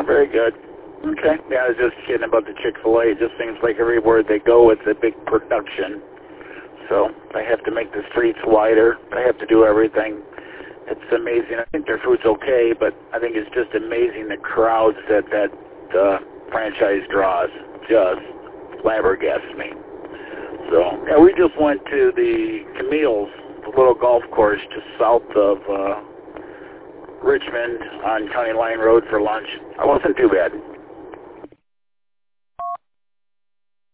very good. Okay. Yeah, I was just kidding about the Chick-fil-A. It just seems like everywhere they go, it's a big production. So they have to make the streets wider. They have to do everything. It's amazing. I think their food's okay, but I think it's just amazing the crowds that franchise draws. Just flabbergasts me. So, yeah, we just went to the Camille's, the little golf course just south of Richmond on County Line Road for lunch. It wasn't too bad.